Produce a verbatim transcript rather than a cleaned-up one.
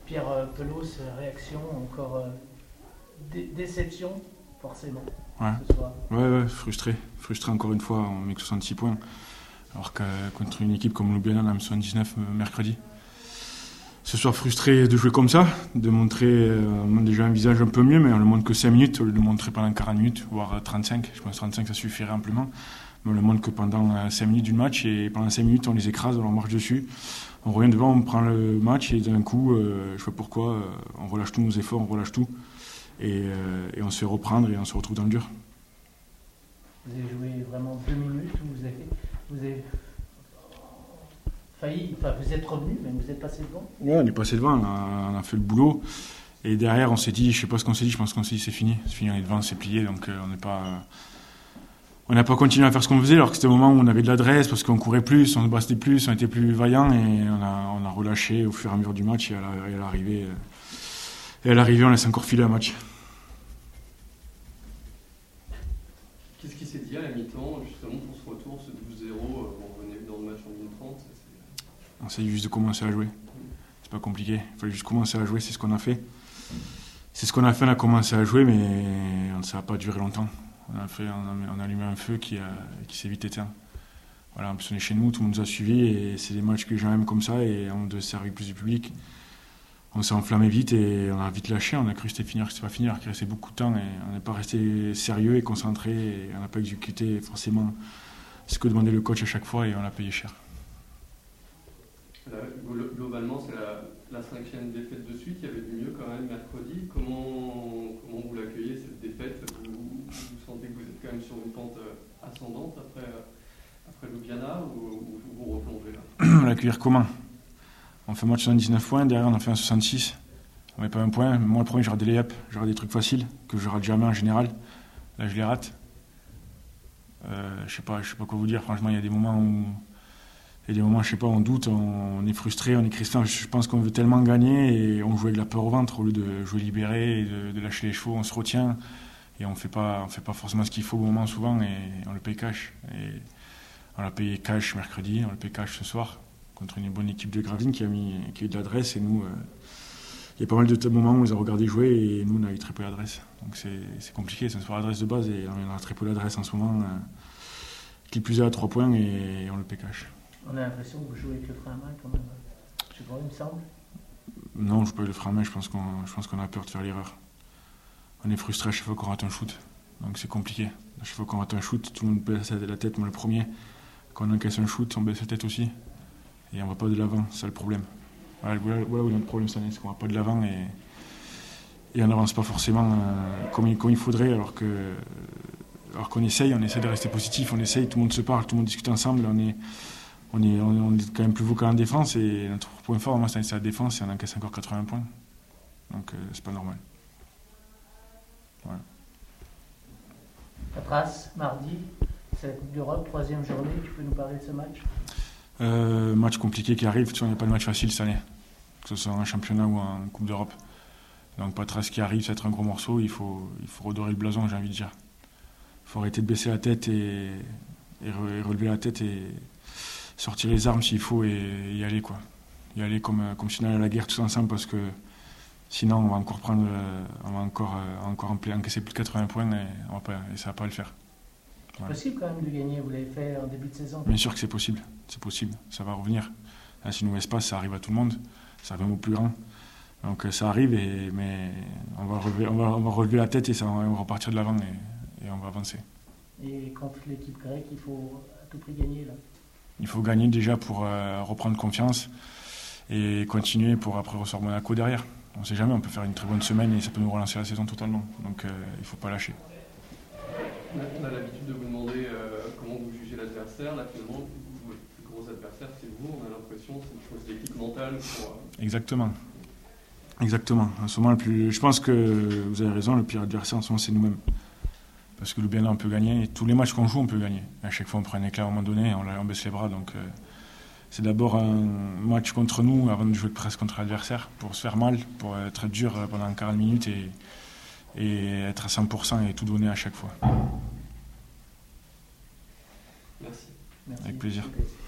Pierre euh, Pelos, réaction, encore euh, dé- déception, forcément, ouais. ce soir. Ouais, ouais, frustré. Frustré encore une fois, on met que soixante-six points. Alors que contre une équipe comme Ljubljana, on a mis soixante-dix-neuf mercredi. Ce soir, frustré de jouer comme ça, de montrer euh, déjà un visage un peu mieux, mais on le montre que cinq minutes, au lieu de le montrer pendant quarante minutes, voire trente-cinq. Je pense que trente-cinq, ça suffirait amplement. Mais on le montre que pendant cinq minutes du match, et pendant cinq minutes, on les écrase, on leur marche dessus. On revient devant, on prend le match, et d'un coup, euh, je ne sais pas pourquoi, euh, on relâche tous nos efforts, on relâche tout. Et, euh, et on se fait reprendre, et on se retrouve dans le dur. Vous avez joué vraiment deux minutes, vous avez, vous avez failli, enfin vous êtes revenu, mais vous êtes passé devant. Ouais, on est passé devant, on a, on a fait le boulot. Et derrière, on s'est dit, je sais pas ce qu'on s'est dit, je pense qu'on s'est dit c'est fini. C'est fini, on est devant, c'est plié, donc euh, on n'est pas. Euh, on n'a pas continué à faire ce qu'on faisait, alors que c'était le moment où on avait de l'adresse, parce qu'on courait plus, on se battait plus, on était plus vaillants, et on a, on a relâché au fur et à mesure du match, et à, la, et à l'arrivée, euh, et à l'arrivée, on laisse encore filer un match. Qu'est-ce qui s'est dit à la mi-temps, justement, pour ce retour, ce douze zéro, euh, on revenait dans le match en minute trente c'est... On s'est dit juste de commencer à jouer. C'est pas compliqué, il fallait juste commencer à jouer, c'est ce qu'on a fait. C'est ce qu'on a fait, on a commencé à jouer, mais ça n'a pas duré longtemps. On a, fait, on a, on a allumé un feu qui, a, qui s'est vite éteint. Voilà, en plus on est chez nous, tout le monde nous a suivis, et c'est des matchs que les gens aiment comme ça, et on doit servir plus du public. On s'est enflammé vite, et on a vite lâché, on a cru que c'était fini, que c'était pas fini, alors qu'il restait beaucoup de temps, et on n'est pas resté sérieux et concentré, et on n'a pas exécuté forcément ce que demandait le coach à chaque fois, et on l'a payé cher. Là, globalement, c'est la, la cinquième défaite de suite. Il y avait du mieux quand même mercredi. Comment, comment vous l'accueillez, cette défaite? vous, vous sentez que vous êtes quand même sur une pente ascendante après, après Ljubljana, ou, ou vous vous replongez là? L'accueillir comment? On fait un match soixante-dix-neuf points, derrière on en fait un soixante-six. On met pas un point. Moi, le premier, je rate des lay-ups, je rate des trucs faciles, que je rate jamais en général. Là, je les rate. Euh, je sais pas, je sais pas quoi vous dire. Franchement, il y a des moments où... Il y a des moments, je sais pas, on doute, on est frustré, on est crispé. Je pense qu'on veut tellement gagner, et on joue avec la peur au ventre au lieu de jouer libéré et de, de lâcher les chevaux. On se retient et on fait pas, on fait pas forcément ce qu'il faut au moment souvent, et on le paye cash. Et on l'a payé cash mercredi, on le paye cash ce soir contre une bonne équipe de Gravelines qui a mis, qui a eu de l'adresse, et nous, euh, il y a pas mal de moments où on les a regardés jouer, et nous on a eu très peu d'adresse. Donc c'est, c'est compliqué, c'est une soirée d'adresse de base, et on a très peu d'adresse en ce moment. Euh, qui plus est à trois points, et on le paye cash. On a l'impression que vous jouez avec le frein à main quand même. Je sais pas, il me semble. Non, je joue pas avec le frein à main, je pense, qu'on, je pense qu'on a peur de faire l'erreur. On est frustré à chaque fois qu'on rate un shoot, donc c'est compliqué. À chaque fois qu'on rate un shoot, tout le monde baisse la tête, moi le premier. Quand on encaisse un shoot, on baisse la tête aussi, et on va pas de l'avant, c'est ça le problème. Voilà, voilà, voilà où notre problème cette année, c'est qu'on va pas de l'avant, et, et on n'avance pas forcément euh, comme, il, comme il faudrait, alors que alors qu'on essaye, on essaie de rester positif, on essaye, tout le monde se parle, tout le monde discute ensemble, on est On est, on est quand même plus vocal en défense, et notre point fort, moi, c'est la défense, et on encaisse encore quatre-vingts points. Donc, euh, c'est pas normal. Voilà. Patras, mardi, c'est la Coupe d'Europe, troisième journée. Tu peux nous parler de ce match? euh, Match compliqué qui arrive. Tu vois, il n'y a pas de match facile cette année, que ce soit en championnat ou en Coupe d'Europe. Donc, Patras qui arrive, ça va être un gros morceau. Il faut, il faut redorer le blason, j'ai envie de dire. Il faut arrêter de baisser la tête et, et relever la tête et sortir les armes s'il faut, et y aller, quoi. Y aller comme, comme si on allait à la guerre tous ensemble, parce que sinon on va encore prendre, on va encore, encore encaisser plus de quatre-vingts points, et, on va pas, et ça va pas le faire. Voilà. C'est possible quand même de gagner, vous l'avez fait en début de saison. Bien sûr que c'est possible, c'est possible, ça va revenir. Là, si nous laisse pas, ça arrive à tout le monde, ça arrive au plus grand. Donc ça arrive, et, mais on va, relever, on, va, on va relever la tête, et ça, on va repartir de l'avant, et, et on va avancer. Et contre l'équipe grecque, il faut à tout prix gagner là. Il faut gagner déjà pour euh, reprendre confiance, et continuer pour après recevoir Monaco derrière. On ne sait jamais, on peut faire une très bonne semaine, et ça peut nous relancer la saison totalement. Donc euh, il ne faut pas lâcher. On a, on a l'habitude de vous demander euh, comment vous jugez l'adversaire. Là, finalement, votre plus gros adversaire, c'est vous. On a l'impression que c'est une chose d'équipe mentale. Pour, euh... Exactement. Exactement. En ce moment, le plus... je pense que vous avez raison, le pire adversaire en ce moment, c'est nous-mêmes. Parce que Ljubljana, on peut gagner. Et tous les matchs qu'on joue, on peut gagner. À chaque fois, on prend un éclat à un moment donné, on, on baisse les bras. Donc, euh, c'est d'abord un match contre nous avant de jouer presque contre l'adversaire, pour se faire mal, pour être dur pendant quarante minutes, et, et être à cent pour cent et tout donner à chaque fois. Merci. Merci. Avec plaisir.